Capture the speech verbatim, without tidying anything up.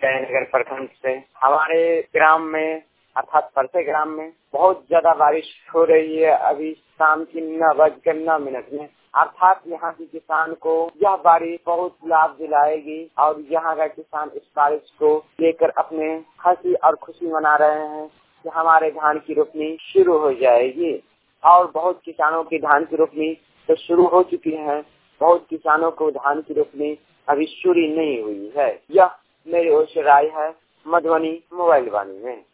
जयनगर प्रखंड से। हमारे ग्राम में अर्थात परसे ग्राम में बहुत ज्यादा बारिश हो रही है अभी शाम की नौ बजकर नौ मिनट में। अर्थात यहाँ के किसान को यह बारिश बहुत लाभ दिलाएगी और यहाँ का किसान इस बारिश को लेकर अपने हंसी और खुशी मना रहे हैं कि हमारे धान की रोपनी शुरू हो जाएगी। और बहुत किसानों की धान की रोपनी तो शुरू हो चुकी है, बहुत किसानों को धान की रोपनी अभी शुरू नहीं हुई है। यह मेरी ओर से राय है मधुबनी मोबाइल वाणी में।